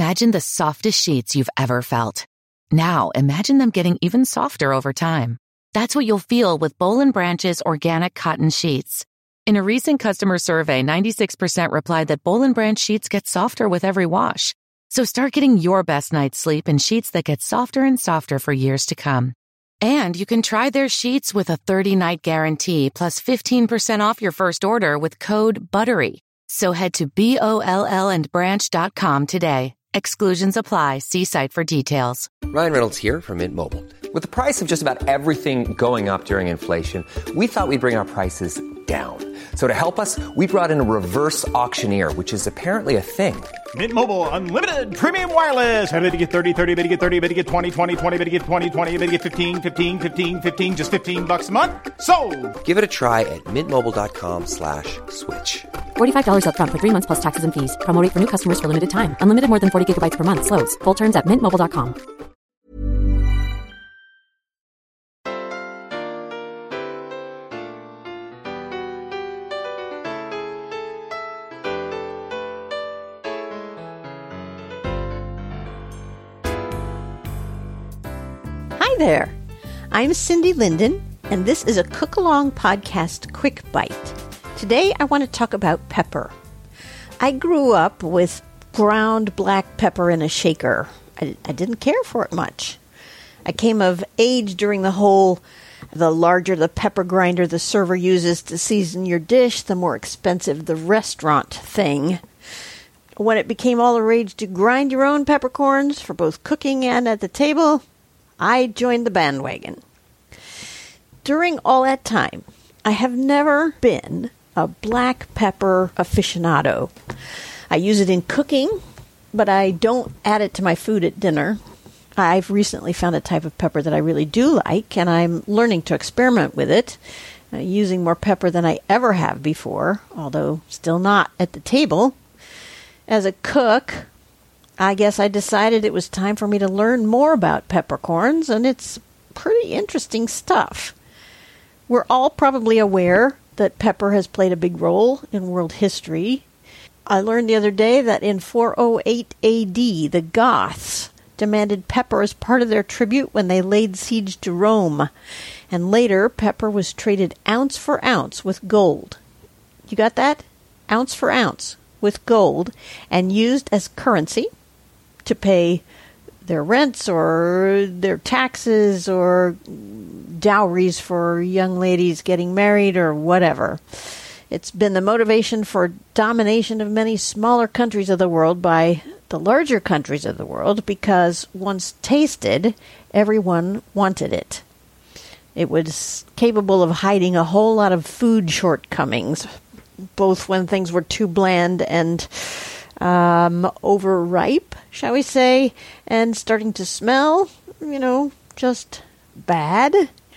Imagine the softest sheets you've ever felt. Now, imagine them getting even softer over time. That's what you'll feel with Boll & Branch's organic cotton sheets. In a recent customer survey, 96% replied that Boll & Branch sheets get softer with every wash. So start getting your best night's sleep in sheets that get softer and softer for years to come. And you can try their sheets with a 30-night guarantee plus 15% off your first order with code BUTTERY. So head to BOLLandbranch.com today. Exclusions apply. See site for details. Ryan Reynolds here from Mint Mobile. With the price of just about everything going up during inflation, we thought we'd bring our prices down. So to help us, we brought in a reverse auctioneer, which is apparently a thing. Mint Mobile Unlimited Premium Wireless. How to get 30, 30, how to get 30, how to get 20, 20, 20, how to get 20, 20, how to get 15, 15, 15, 15, just $15 a month? Sold! Give it a try at mintmobile.com/switch. $45 up front for 3 months plus taxes and fees. Promo rate for new customers for limited time. Unlimited more than 40 gigabytes per month. Slows full terms at mintmobile.com. Hi there. I'm Cindy Linden, and this is a Cook-Along Podcast Quick Bite. Today I want to talk about pepper. I grew up with ground black pepper in a shaker. I didn't care for it much. I came of age during the larger the pepper grinder the server uses to season your dish, the more expensive the restaurant thing. When it became all the rage to grind your own peppercorns for both cooking and at the table, I joined the bandwagon. During all that time, I have never been a black pepper aficionado. I use it in cooking, but I don't add it to my food at dinner. I've recently found a type of pepper that I really do like, and I'm learning to experiment with it, using more pepper than I ever have before, although still not at the table. As a cook, I guess I decided it was time for me to learn more about peppercorns, and it's pretty interesting stuff. We're all probably aware that pepper has played a big role in world history. I learned the other day that in 408 A.D., the Goths demanded pepper as part of their tribute when they laid siege to Rome. And later, pepper was traded ounce for ounce with gold. You got that? Ounce for ounce with gold, and used as currency to pay their rents or their taxes or dowries for young ladies getting married or whatever. It's been the motivation for domination of many smaller countries of the world by the larger countries of the world because once tasted, everyone wanted it. It was capable of hiding a whole lot of food shortcomings, both when things were too bland and overripe, shall we say, and starting to smell, just bad.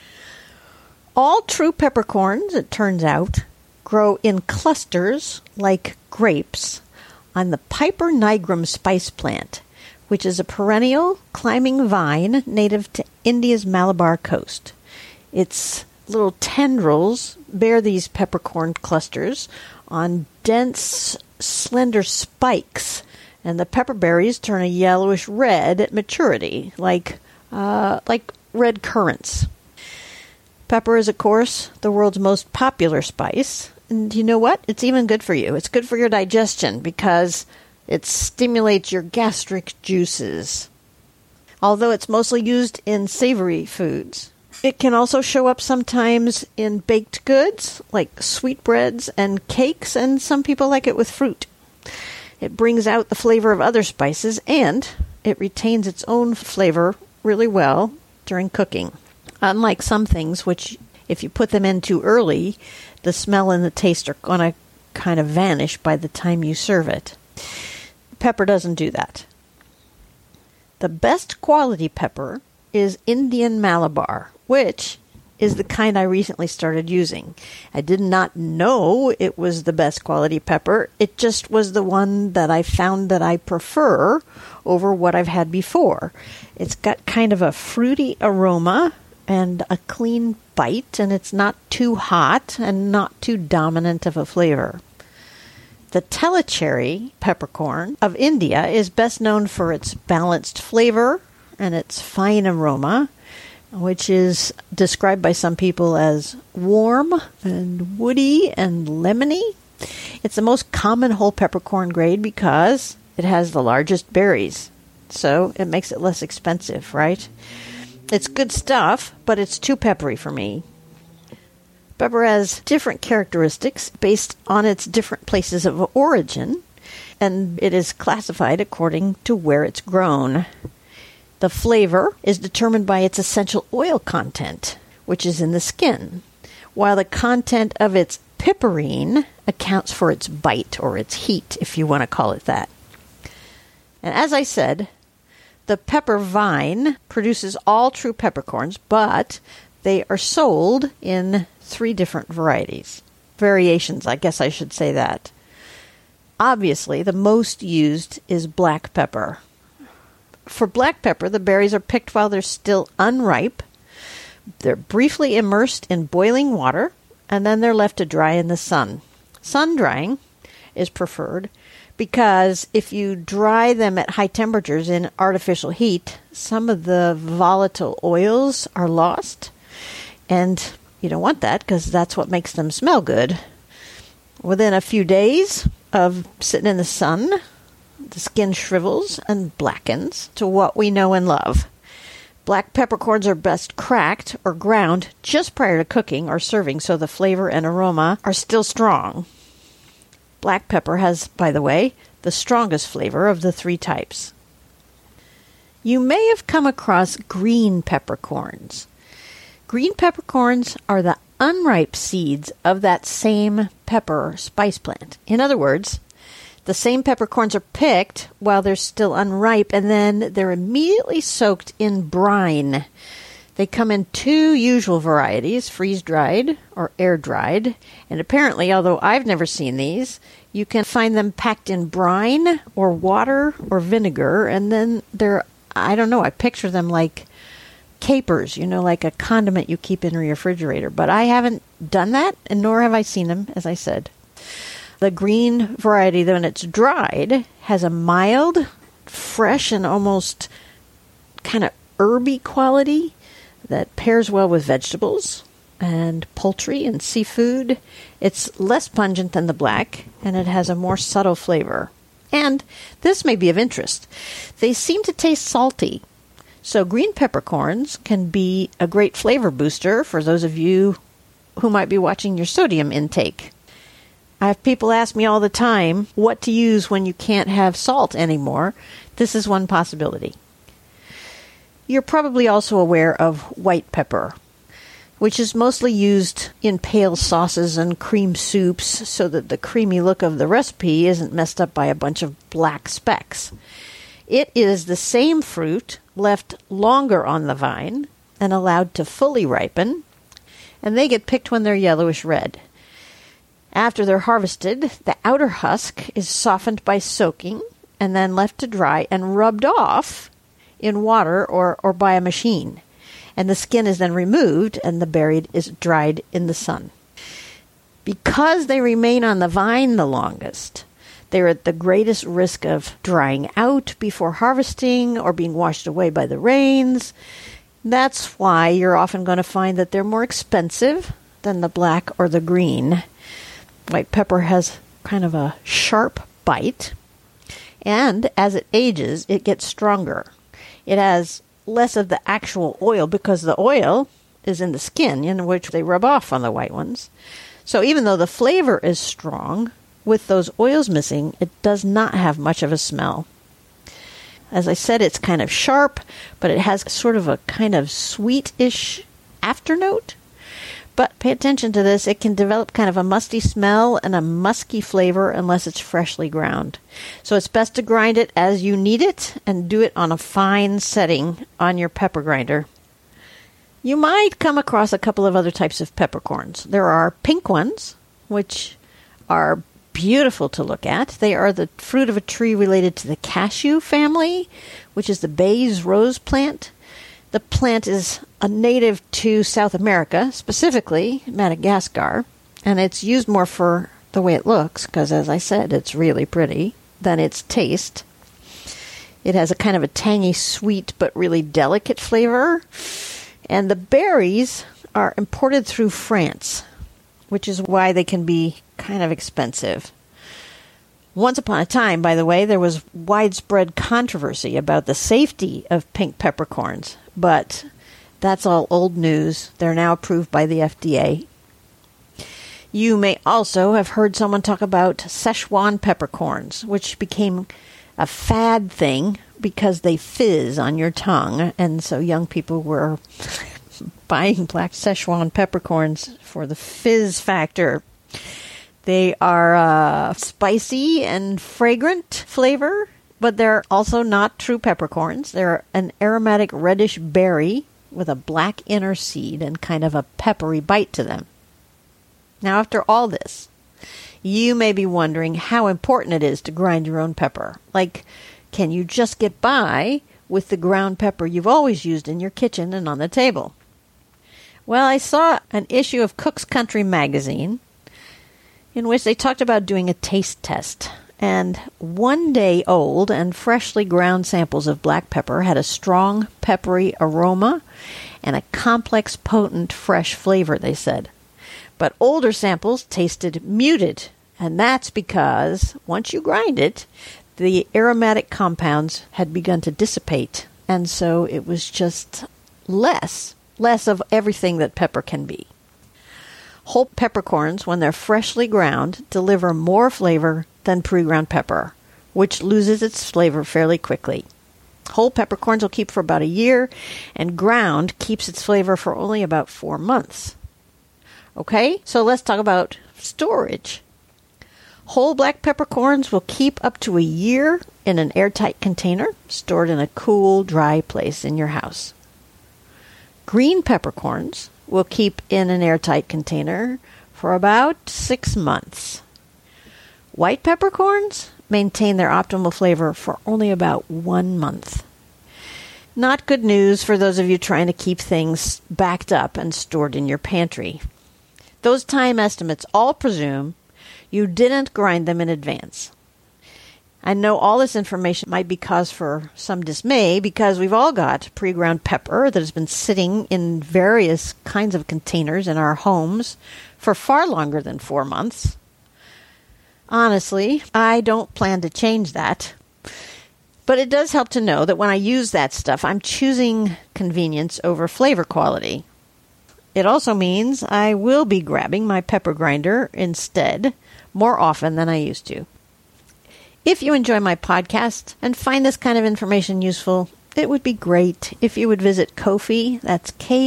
All true peppercorns, it turns out, grow in clusters like grapes on the Piper nigrum spice plant, which is a perennial climbing vine native to India's Malabar coast. Its little tendrils bear these peppercorn clusters on dense, slender spikes, and the pepper berries turn a yellowish red at maturity, like red currants. Pepper is, of course, the world's most popular spice. And you know what? It's even good for you. It's good for your digestion because it stimulates your gastric juices. Although it's mostly used in savory foods, it can also show up sometimes in baked goods like sweetbreads and cakes, and some people like it with fruit. It brings out the flavor of other spices, and it retains its own flavor really well during cooking. Unlike some things, which if you put them in too early, the smell and the taste are going to kind of vanish by the time you serve it. Pepper doesn't do that. The best quality pepper is Indian Malabar, which is the kind I recently started using. I did not know it was the best quality pepper. It just was the one that I found that I prefer over what I've had before. It's got kind of a fruity aroma and a clean bite, and it's not too hot and not too dominant of a flavor. The Tellicherry peppercorn of India is best known for its balanced flavor and its fine aroma, which is described by some people as warm and woody and lemony. It's the most common whole peppercorn grade because it has the largest berries, so it makes it less expensive, right? It's good stuff, but it's too peppery for me. Pepper has different characteristics based on its different places of origin, and it is classified according to where it's grown. The flavor is determined by its essential oil content, which is in the skin, while the content of its piperine accounts for its bite or its heat, if you want to call it that. And as I said, the pepper vine produces all true peppercorns, but they are sold in 3 different varieties. Variations, I guess I should say that. Obviously, the most used is black pepper. For black pepper, the berries are picked while they're still unripe. They're briefly immersed in boiling water, and then they're left to dry in the sun. Sun drying is preferred because if you dry them at high temperatures in artificial heat, some of the volatile oils are lost, and you don't want that because that's what makes them smell good. Within a few days of sitting in the sun, the skin shrivels and blackens to what we know and love. Black peppercorns are best cracked or ground just prior to cooking or serving so the flavor and aroma are still strong. Black pepper has, by the way, the strongest flavor of the 3 types. You may have come across green peppercorns. Green peppercorns are the unripe seeds of that same pepper spice plant. In other words, the same peppercorns are picked while they're still unripe, and then they're immediately soaked in brine. They come in 2 usual varieties, freeze-dried or air-dried, and apparently, although I've never seen these, you can find them packed in brine or water or vinegar, and then they're, I don't know, I picture them like capers, like a condiment you keep in your refrigerator. But I haven't done that, and nor have I seen them, as I said. The green variety, when it's dried, has a mild, fresh, and almost kind of herby quality that pairs well with vegetables and poultry and seafood. It's less pungent than the black, and it has a more subtle flavor. And this may be of interest. They seem to taste salty. So green peppercorns can be a great flavor booster for those of you who might be watching your sodium intake. I have people ask me all the time what to use when you can't have salt anymore. This is one possibility. You're probably also aware of white pepper, which is mostly used in pale sauces and cream soups so that the creamy look of the recipe isn't messed up by a bunch of black specks. It is the same fruit left longer on the vine and allowed to fully ripen, and they get picked when they're yellowish red. After they're harvested, the outer husk is softened by soaking and then left to dry and rubbed off in water or by a machine. And the skin is then removed and the berry is dried in the sun. Because they remain on the vine the longest, they're at the greatest risk of drying out before harvesting or being washed away by the rains. That's why you're often going to find that they're more expensive than the black or the green. White pepper has kind of a sharp bite, and as it ages, it gets stronger. It has less of the actual oil because the oil is in the skin, in which they rub off on the white ones. So even though the flavor is strong, with those oils missing, it does not have much of a smell. As I said, it's kind of sharp, but it has sort of a kind of sweetish afternote. But pay attention to this. It can develop kind of a musty smell and a musky flavor unless it's freshly ground. So it's best to grind it as you need it and do it on a fine setting on your pepper grinder. You might come across a couple of other types of peppercorns. There are pink ones, which are beautiful to look at. They are the fruit of a tree related to the cashew family, which is the Bayes rose plant. The plant is a native to South America, specifically Madagascar, and it's used more for the way it looks, because as I said, it's really pretty, than its taste. It has a kind of a tangy, sweet, but really delicate flavor. And the berries are imported through France, which is why they can be kind of expensive. Once upon a time, by the way, there was widespread controversy about the safety of pink peppercorns, but that's all old news. They're now approved by the FDA. You may also have heard someone talk about Szechuan peppercorns, which became a fad thing because they fizz on your tongue, and so young people were buying black Szechuan peppercorns for the fizz factor. They are spicy and fragrant flavor, but they're also not true peppercorns. They're an aromatic reddish berry with a black inner seed and kind of a peppery bite to them. Now, after all this, you may be wondering how important it is to grind your own pepper. Like, can you just get by with the ground pepper you've always used in your kitchen and on the table? Well, I saw an issue of Cook's Country magazine in which they talked about doing a taste test. And 1 day old and freshly ground samples of black pepper had a strong, peppery aroma and a complex, potent, fresh flavor, they said. But older samples tasted muted, and that's because once you grind it, the aromatic compounds had begun to dissipate, and so it was just less of everything that pepper can be. Whole peppercorns, when they're freshly ground, deliver more flavor than pre-ground pepper, which loses its flavor fairly quickly. Whole peppercorns will keep for about a year, and ground keeps its flavor for only about 4 months. Okay, so let's talk about storage. Whole black peppercorns will keep up to a year in an airtight container, stored in a cool, dry place in your house. Green peppercorns will keep in an airtight container for about 6 months. White peppercorns maintain their optimal flavor for only about 1 month. Not good news for those of you trying to keep things backed up and stored in your pantry. Those time estimates all presume you didn't grind them in advance. I know all this information might be cause for some dismay because we've all got pre-ground pepper that has been sitting in various kinds of containers in our homes for far longer than 4 months. Honestly, I don't plan to change that. But it does help to know that when I use that stuff, I'm choosing convenience over flavor quality. It also means I will be grabbing my pepper grinder instead more often than I used to. If you enjoy my podcast and find this kind of information useful, it would be great if you would visit Ko-fi, that's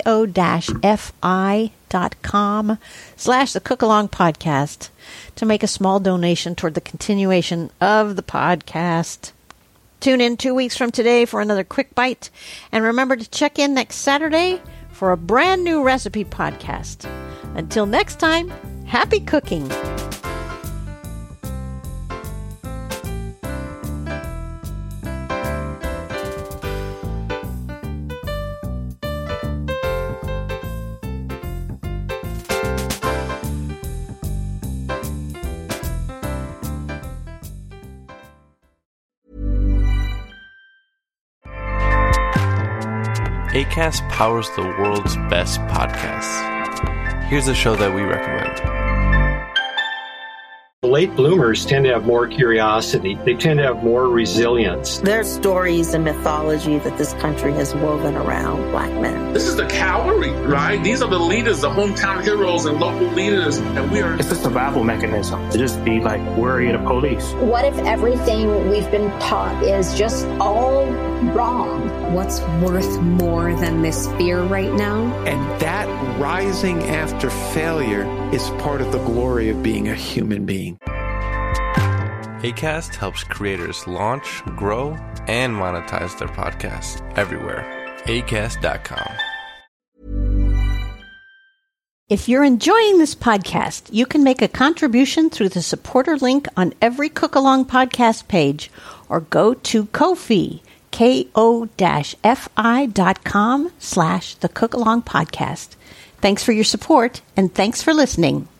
ko-fi.com/the Cook Along Podcast, to make a small donation toward the continuation of the podcast. Tune in 2 weeks from today for another quick bite, and remember to check in next Saturday for a brand new recipe podcast. Until next time, happy cooking! Acast powers the world's best podcasts. Here's a show that we recommend. Late bloomers tend to have more curiosity. They tend to have more resilience. There's stories and mythology that this country has woven around black men. This is the cavalry, right? These are the leaders, the hometown heroes and local leaders. And we are... It's a survival mechanism to just be like worried of police. What if everything we've been taught is just all wrong? What's worth more than this fear right now? And that rising after failure is part of the glory of being a human being. Acast helps creators launch, grow, and monetize their podcasts everywhere. Acast.com. If you're enjoying this podcast, you can make a contribution through the supporter link on every Cook Along podcast page, or go to Ko-fi, ko-fi.com/the Cook Along Podcast. Thanks for your support, and thanks for listening.